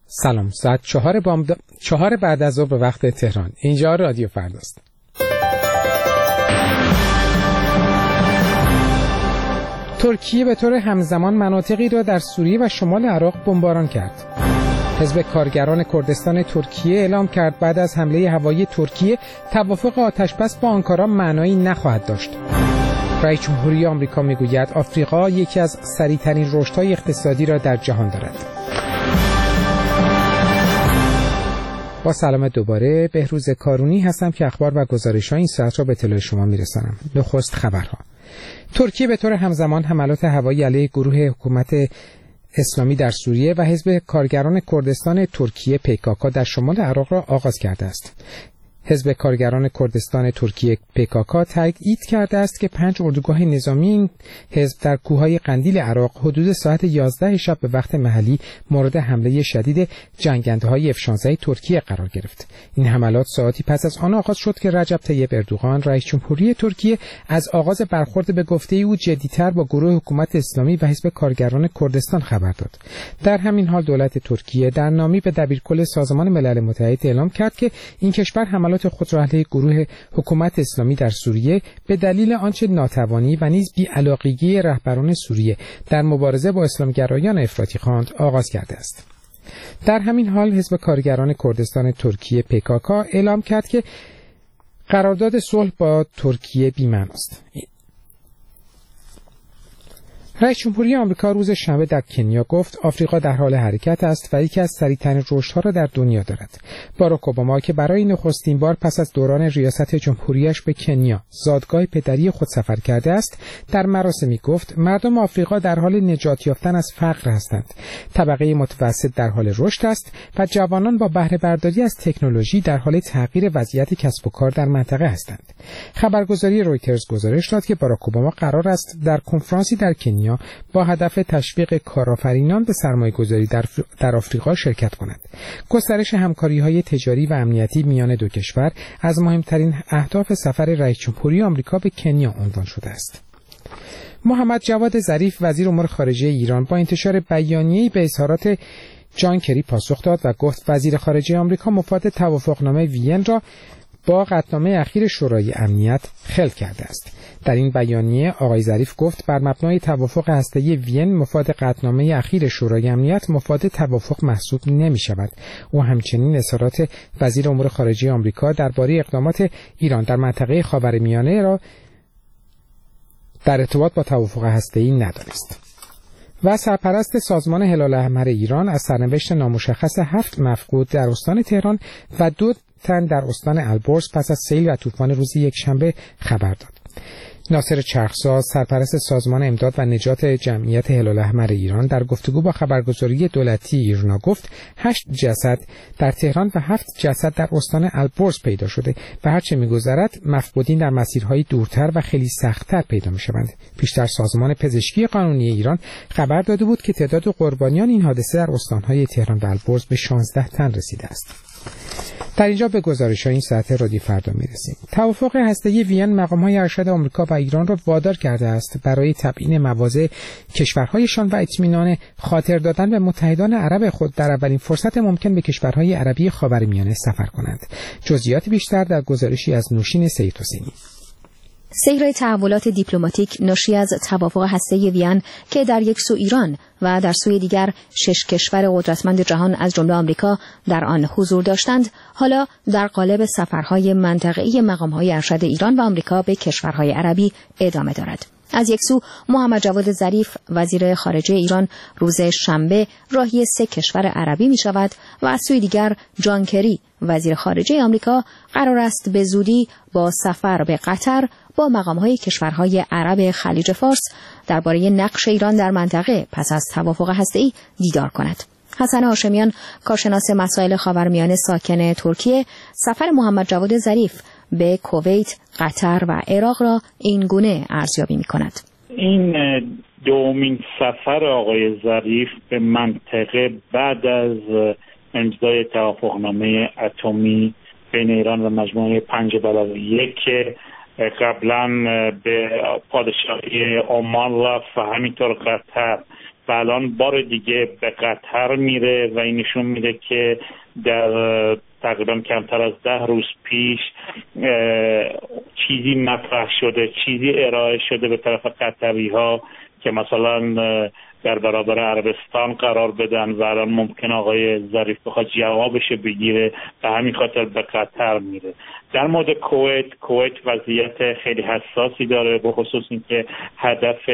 سلام، ساعت 4 بعد از ظهر به وقت تهران. اینجا رادیو فرداست. ترکیه به طور همزمان مناطقی را در سوریه و شمال عراق بمباران کرد. حزب کارگران کردستان ترکیه اعلام کرد بعد از حمله هوایی ترکیه توافق آتشبس با آنکارا معنایی نخواهد داشت. رئیس جمهوری آمریکا میگوید آفریقا یکی از سریع‌ترین رشدهای اقتصادی را در جهان دارد. با سلام دوباره، بهروز کارونی هستم که اخبار و گزارش‌های این ساعت را به اطلاع شما میرسانم. نخست خبرها. ترکیه به طور همزمان حملات هوایی علیه گروه حکومت اسلامی در سوریه و حزب کارگران کردستان ترکیه PKK در شمال عراق را آغاز کرده است. حزب کارگران کردستان ترکیه PKK تایید کرده است که 5 اردوگاه نظامی این حزب در کوههای قندیل عراق حدود ساعت 11 شب به وقت محلی مورد حمله شدید جنگنده‌های F-16 ترکیه قرار گرفت. این حملات ساعتی پس از آن آغاز شد که رجب طیب اردوغان رئیس جمهوری ترکیه از آغاز برخورد به گفته او جدی‌تر با گروه حکومت اسلامی و حزب کارگران کردستان خبر داد. در همین حال دولت ترکیه در نامی به دبیرکل سازمان ملل متحد اعلام کرد که این کشور حملات خود را علیه گروه حکومت اسلامی در سوریه به دلیل آنچه ناتوانی و نیز بی‌علاقگی رهبران سوریه در مبارزه با اسلامگرایان افراطی خواند آغاز کرده است. در همین حال حزب کارگران کردستان ترکیه PKK اعلام کرد که قرارداد صلح با ترکیه بی‌معناست. رئیس جمهوری آمریکا روز شنبه در کنیا گفت آفریقا در حال حرکت است و یکی از سریع‌ترین رشدها را در دنیا دارد. باراک اوباما که برای نخستین بار پس از دوران ریاست جمهوریش به کنیا، زادگاه پدری خود سفر کرده است، در مراسمی گفت مردم آفریقا در حال نجات یافتن از فقر هستند. طبقه متوسط در حال رشد است و جوانان با بهره برداری از تکنولوژی در حال تغییر وضعیت کسب و کار در منطقه هستند. خبرگزاری رویترز گزارش داد که باراک اوباما قرار است در کنفرانسی در کنیا با هدف تشویق کارآفرینان به سرمایه‌گذاری در آفریقا شرکت کند. گسترش همکاری‌های تجاری و امنیتی میان دو کشور از مهمترین اهداف سفر رئیس جمهوری آمریکا به کنیا عنوان شده است. محمد جواد ظریف وزیر امور خارجه ایران با انتشار بیانیه‌ای به اظهارات جان کری پاسخ داد و گفت وزیر خارجه آمریکا مفاد توافقنامه وین را با قطعنامه اخیر شورای امنیت خلع کرده است. در این بیانیه آقای ظریف گفت بر مبنای توافق هسته‌ای وین مفاد قطعنامه اخیر شورای امنیت مفاد توافق محسوب نمی‌شود. او همچنین اظهارات وزیر امور خارجه آمریکا درباره اقدامات ایران در منطقه خاورمیانه را در ارتباط با توافق هسته‌ای ندانست. و سرپرست سازمان هلال احمر ایران از سرنوشت نامشخص 7 مفقود در استان تهران و 2 تن در استان البرز پس از سیل و طوفان روز یکشنبه خبر داد. ناصر چرخساز سرپرست سازمان امداد و نجات جمعیت هلال احمر ایران در گفتگو با خبرگزاری دولتی ایرنا گفت 8 جسد در تهران و 7 جسد در استان البرز پیدا شده و هرچه می‌گذرد مفقودین در مسیرهای دورتر و خیلی سخت‌تر پیدا می‌شوند. پیشتر سازمان پزشکی قانونی ایران خبر داده بود که تعداد قربانیان این حادثه در استان‌های تهران و البرز به 16 تن رسیده است. در اینجا به گزارش‌های این ساعت رادیو فردا می‌رسیم. توافق هسته‌ای وین مقام‌های ارشد آمریکا و ایران را وادار کرده است برای تبیین مواضع کشورهایشان و اطمینان خاطر دادن به متحدان عرب خود در اولین فرصت ممکن به کشورهای عربی خاورمیانه سفر کنند. جزئیات بیشتر در گزارشی از نوشین سیدحسینی. سیر تحولات دیپلماتیک ناشی از توافق هسته‌ای وین که در یک سو ایران و در سوی دیگر 6 کشور قدرتمند جهان از جمله آمریکا در آن حضور داشتند، حالا در قالب سفرهای منطقه‌ای مقام‌های ارشد ایران و آمریکا به کشورهای عربی ادامه دارد. از یک سو محمد جواد ظریف وزیر خارجه ایران روز شنبه راهی 3 کشور عربی می شود و از سوی دیگر جان کری وزیر خارجه آمریکا قرار است به زودی با سفر به قطر با مقام‌های کشورهای عرب خلیج فارس درباره نقش ایران در منطقه پس از توافق هسته‌ای دیدار کند. حسن هاشمیان کارشناس مسائل خاورمیانه ساکن ترکیه سفر محمد جواد ظریف به کویت، قطر و عراق را این گونه ارزیابی می‌کند. این دومین سفر آقای ظریف به منطقه بعد از امضای توافقنامه اتمی بین ایران و مجموعه 5+1 که قبلا به پادشاهی عمان رفت و همینطور قطر و الان بار دیگه به قطر میره و این نشون میده که در تقریبا کمتر از 10 روز پیش چیزی مطرح شده، چیزی ارائه شده به طرف قطری ها که مثلا در برابر عربستان قرار بدن و الان ممکن آقای ظریف بخواد جوابش بگیره، به همین خاطر به قطر میره. در مورد کویت وضعیت خیلی حساسی داره، به خصوص اینکه هدف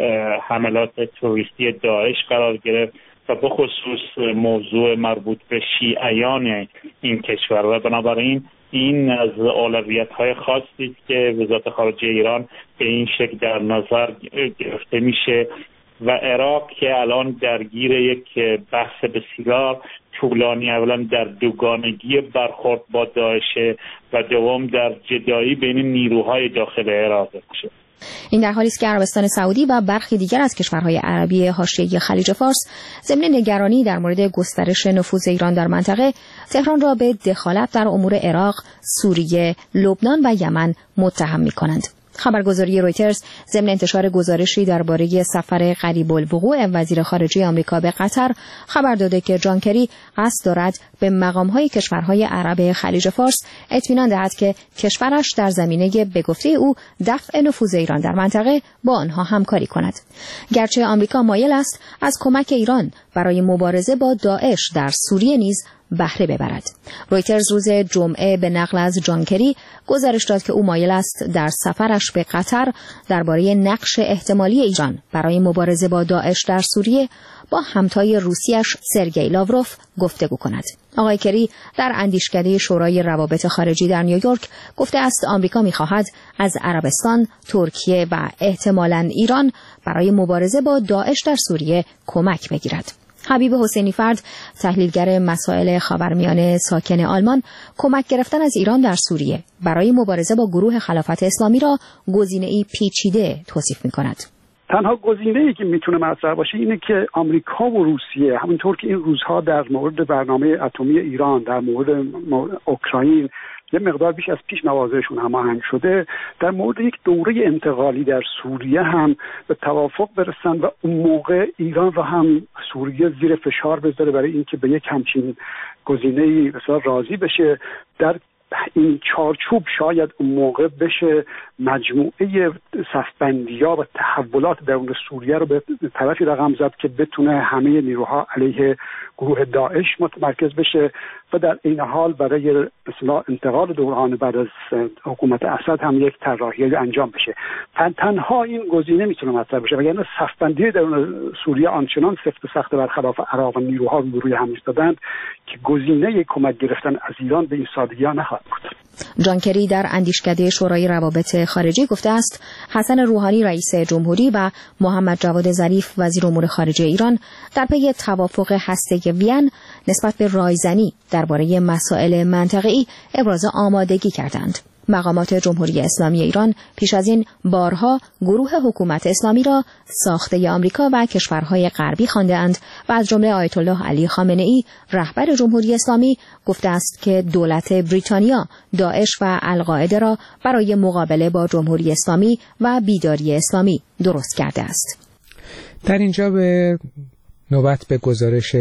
حملات تروریستی داعش قرار گرفت و به خصوص موضوع مربوط به شیعیان این کشور و بنابراین این از اولویت‌های خاصی است که وزارت خارجه ایران به این شکل در نظر گرفته میشه و عراق که الان درگیر یک بحث بسیار طولانی، اولا در دوگانگی برخورد با داعش و دوم در جدایی بین نیروهای داخل عراق میشه. این در حالی است که عربستان سعودی و برخی دیگر از کشورهای عربی حاشیه خلیج فارس ضمن نگرانی در مورد گسترش نفوذ ایران در منطقه، تهران را به دخالت در امور عراق، سوریه، لبنان و یمن متهم می‌کنند. خبرگزاری رویترز ضمن انتشار گزارشی درباره سفر قریب الوقوع وزیر خارجه آمریکا به قطر خبر داده که جان کری قصد دارد به مقام‌های کشورهای عرب خلیج فارس اطمینان دهد که کشورش در زمینه به گفته او دفع نفوذ ایران در منطقه با آنها همکاری کند. گرچه آمریکا مایل است از کمک ایران برای مبارزه با داعش در سوریه نیز بهره ببرد. رویترز روز جمعه به نقل از جان کری گزارش داد که او مایل است در سفرش به قطر درباره نقش احتمالی ایران برای مبارزه با داعش در سوریه با همتای روسیش سرگئی لاوروف گفتگو کند. آقای کری در اندیشکده شورای روابط خارجی در نیویورک گفته است آمریکا می‌خواهد از عربستان، ترکیه و احتمالاً ایران برای مبارزه با داعش در سوریه کمک بگیرد. حبیب حسینی فرد، تحلیلگر مسائل خاورمیانه ساکن آلمان، کمک گرفتن از ایران در سوریه برای مبارزه با گروه خلافت اسلامی را گزینه‌ای پیچیده توصیف می‌کند. تنها گزینه‌ای که میتونه مطرح باشه اینه که آمریکا و روسیه، همونطور که این روزها در مورد برنامه اتمی ایران، در مورد اوکراین یه مقدار بیش از پیش مواضعشون هماهنگ شده، در مورد یک دوره انتقالی در سوریه هم به توافق برسن و اون موقع ایران را هم سوریه زیر فشار بذاره برای اینکه به یک همچین گزینه‌ای بسیار راضی بشه. در این چارچوب شاید اون موقع بشه مجموعه صفبندی‌ها و تحولات درون سوریه رو به طرفی رقم زد که بتونه همه نیروها علیه گروه داعش متمرکز بشه و در این حال برای اصلاح انتقال دوران بعد از حکومت اسد هم یک طراحی انجام بشه. تنها این گزینه میتونه مطرح بشه، وگرنه صفبندی درون سوریه آنچنان سفت و سخت برخلاف عراق و نیروها روی هم ایستادند که گزینه کمک گرفتن از ایران به این سادگی نخواهد بود. جان کری در اندیشکده شورای روابط خارجی گفته است حسن روحانی رئیس جمهوری و محمد جواد ظریف وزیر امور خارجه ایران در پی توافق هسته وین نسبت به رایزنی درباره مسائل منطقه‌ای ابراز آمادگی کردند. مقامات جمهوری اسلامی ایران پیش از این بارها گروه حکومت اسلامی را ساخته آمریکا و کشورهای غربی خوانده‌اند و از جمله آیت الله علی خامنه‌ای رهبر جمهوری اسلامی گفته است که دولت بریتانیا داعش و القاعده را برای مقابله با جمهوری اسلامی و بیداری اسلامی درست کرده است. در اینجا به نوبت به گزارش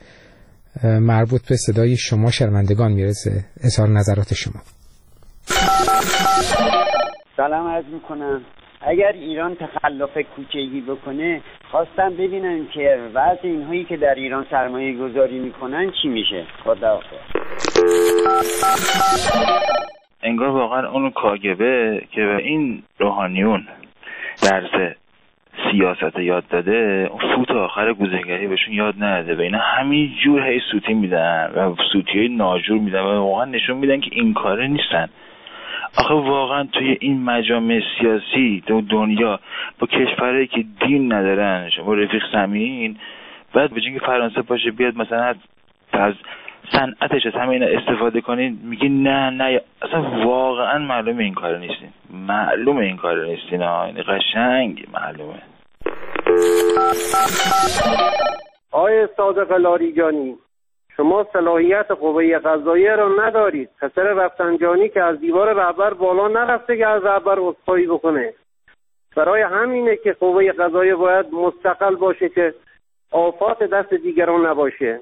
مربوط به صدای شما شرمندگان میرسه. اظهار نظرات شما. سلام عرض میکنم. اگر ایران تخلف کوچگی بکنه خواستم ببینم که وضع اینهایی که در ایران سرمایه گذاری میکنن چی میشه. خداحافظ. انگار واقعا اون کاگبه که به این روحانیون درس سیاست یاد داده، اون سوت آخر گوزهگری بهشون یاد نداده و اینا همین جور هی سوتی میدن و سوتیای ناجور میدن و واقعا نشون میدن که این کاره نیستن. آخه واقعا توی این مجامع سیاسی دنیا با کشورهایی که دین ندارن، شما رفیق سمین بعد به جای فرانسه باشه بیاد مثلا از صنعتش از همه اینا استفاده کنین، میگی نه اصلا واقعا معلومه این کار نیستین، معلومه این کار نیستین، این قشنگ معلومه. آقای صادق لاریجانی، شما صلاحیت قوه قضاییه رو ندارید. پسر رفسنجانی که از دیوار رهبر بالا نرفته که از رهبر عذرخواهی بکنه. برای همینه که قوه قضاییه باید مستقل باشه که آفات دست دیگران نباشه.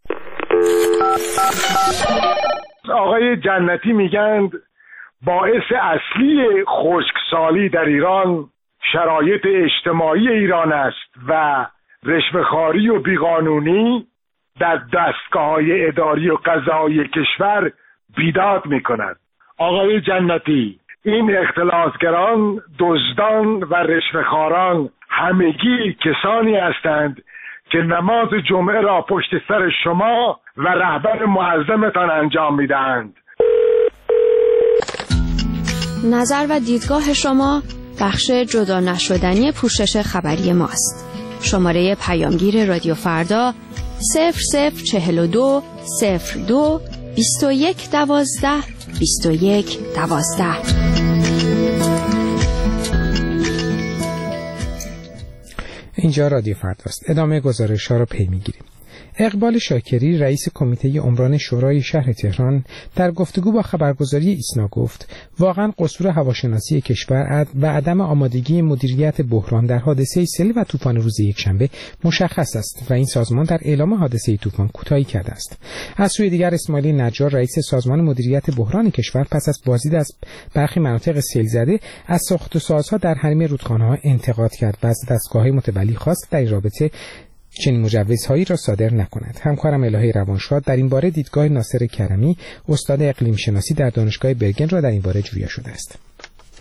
آقای جنتی میگند باعث اصلی خشکسالی در ایران شرایط اجتماعی ایران است و رشوه‌خواری و بیقانونی در دستگاه‌های اداری و قضایی کشور بیداد می‌کند. آقای جنتی، این اختلاسگران، دزدان و رشوه‌خواران همگی کسانی هستند که نماز جمعه را پشت سر شما و رهبر معظمتان انجام می‌دهند. نظر و دیدگاه شما بخش جدا نشدنی پوشش خبری ماست. شماره پیامگیر رادیو فردا 0042 02 21 12 21 12. اینجا رادیو فرداست. ادامه گزارش‌ها را پی می‌گیریم. اقبال شاکری رئیس کمیته عمران شورای شهر تهران در گفتگو با خبرگزاری ایسنا گفت واقعا قصور هواشناسی کشور و عدم آمادگی مدیریت بحران در حادثه سیل و طوفان روز یکشنبه مشخص است و این سازمان در اعلام حادثه طوفان کوتاهی کرده است. از سوی دیگر اسماعیل نجار رئیس سازمان مدیریت بحران کشور پس از بازدید از برخی مناطق سیل زده از ساخت و سازها در حریم رودخانه‌ها انتقاد کرد و از دستگاه‌های متولی خواست در این رابطه چنین مجوزهایی را صادر نکند. همکارم الهه روانشاد در این باره دیدگاه ناصر کرمی استاد اقلیم شناسی در دانشگاه برگن را در این باره جویا شده است.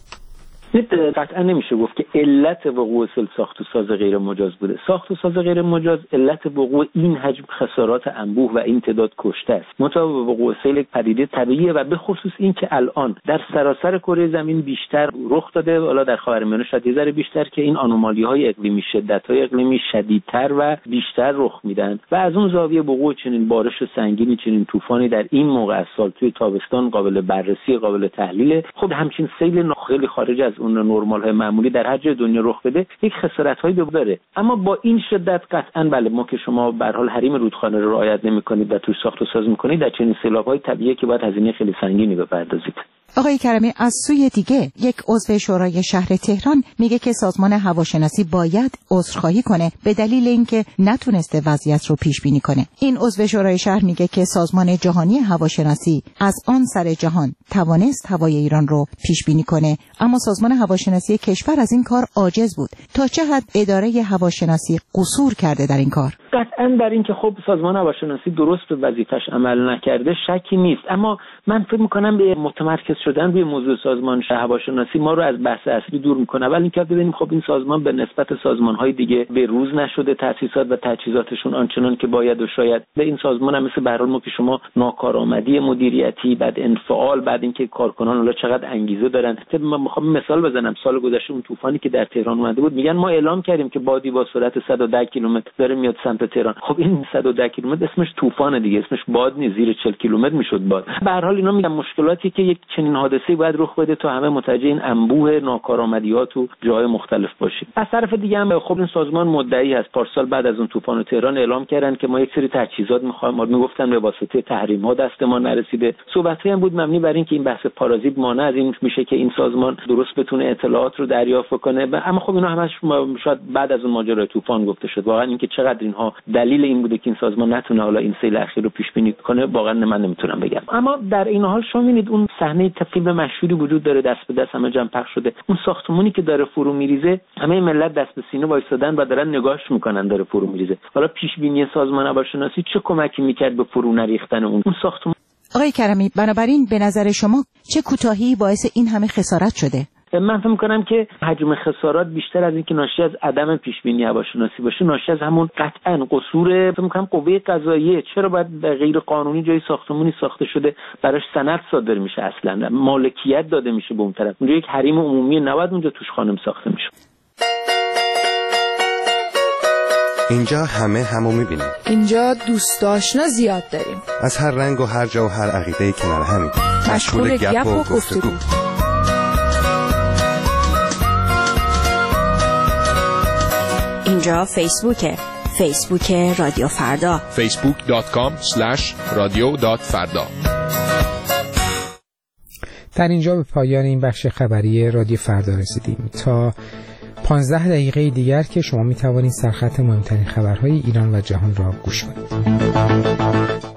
قطعا نمیشه گفت که علت وقوع سیل ساخت و ساز غیر مجاز بوده. ساخت و ساز غیر مجاز علت وقوع این حجم خسارات انبوه و این تعداد کشته است. منتها وقوع سیل یک پدیده طبیعیه و به خصوص این که الان در سراسر کره زمین بیشتر رخ داده، حالا در خاورمیانه شاید یه ذره بیشتر، که این آنومالی‌های اقلیمی، شدت‌های اقلیمی شدیدتر و بیشتر رخ میدن و از اون زاویه وقوع چنین بارش سنگینی، چنین طوفانی در این موقع از سال توی تابستان قابل بررسی، قابل تحلیل. خب همچین سیل خیلی خارج از اون نرمال‌های معمولی در هر جای دنیا رخ بده یک خسارت‌هایی داره، اما با این شدت قطعاً بله، ما که شما به هر حال حریم رودخانه رو رعایت نمی‌کنید و توش ساخت و ساز می‌کنید، در چنین سیلاب‌های طبیعی که باید هزینه خیلی سنگینی بپردازید. آقای کرمی، از سوی دیگه یک عضو شورای شهر تهران میگه که سازمان هواشناسی باید عذرخواهی کنه به دلیل اینکه نتونسته وضعیت رو پیش بینی کنه. این عضو شورای شهر میگه که سازمان جهانی هواشناسی از آن سر جهان توانست هوای ایران رو پیش بینی کنه، اما سازمان هواشناسی کشور از این کار عاجز بود. تا چه حد اداره هواشناسی قصور کرده در این کار؟ قطعاً در این که خب سازمان هواشناسی درست به وظیفش عمل نکرده شکی نیست، اما من فکر می‌کنم به متمرکز شدن روی موضوع سازمان هواشناسی ما رو از بحث اصلی دور می‌کنه. اول اینکه ببینیم خب این سازمان به نسبت سازمان‌های دیگه به روز نشده، تأسیسات و تجهیزاتشون آنچنان که باید و شاید. به این سازمان هم مثل به هر حال ما که شما ناکارآمدی مدیریتی، بعد انفعال، بعد اینکه کارکنان حالا چقدر انگیزه دارن. من می‌خوام مثال بزنم. سال گذشته اون طوفانی که در تهران اومده بود، میگن ما اعلام کردیم که بادی با سرعت 110 کیلومتر داره میاد سمت تهران. خب این 110 کیلومتر اسمش طوفان دیگه، اسمش باد نیست، زیر 40 کیلومتر میشد باد. به هر حال اینا میگن مشکلاتی که یک چنین حادثه‌ای باید رخ بده تا همه متوجه این انبوه ناکارآمدیات و جای مختلف باشیم. از طرف دیگه هم خب این سازمان مدعی است پارسال بعد از اون طوفان تهران اعلام کردن که ما یک سری تجهیزات می‌خوایم، ما میگفتن به واسطه تحریم‌ها دست ما نرسیده. صحبت‌هایی هم بود مبنی بر اینکه این بحث پارازیت مانع از این میشه که این سازمان درست بتونه اطلاعات رو دریافت کنه، اما خب اینا همش شاید بعد از اون ماجرای طوفان گفته شد. واقعا اینکه چقدر اینها دلیل این بوده که این سازمان نتونه حالا این سیل اخیر رو پیش بینی کنه، واقعا من نمیتونم بگم. اما در این حال شما می‌بینید اون صحنه فیلم مشهوری وجود داره، دست به دست همه جمع پخش شده. اون ساختمونی که داره فرو میریزه، همه ملت دست به سینه وایسادن و دارن نگاهش میکنن داره فرو میریزه. حالا پیش بینی سازمان هواشناسی چه کمکی میکرد به فرو نریختن اون ساختمون؟ آقای کرمی، بنابراین به نظر شما چه کوتاهی باعث این همه خسارت شده؟ من فکر می‌کنم که حجم خسارات بیشتر از اینکه ناشی از عدم پیش‌بینی هواشناسی باشه، ناشی از همون قطعاً قصور فکر می‌کنم قوه قضاییه. چرا باید غیر قانونی جای ساختمانی ساخته شده براش سند صادر میشه، اصلاً مالکیت داده میشه به اون طرف؟ اونجا یک حریم عمومی نباید اونجا توش خانم ساخته میشه. اینجا همو می‌بینیم. اینجا دوست آشنا زیاد داریم. از هر رنگ و هر جا و هر عقیده‌ای کنار همیم. مشغول گپ و گفتگو. اینجا فیسبوک رادیو فردا، facebook.com/radio.farda. در اینجا به پایان این بخش خبری رادیو فردا رسیدیم. تا 15 دقیقه دیگر که شما می توانید سرخط مهمترین خبرهای ایران و جهان را گوش کنید.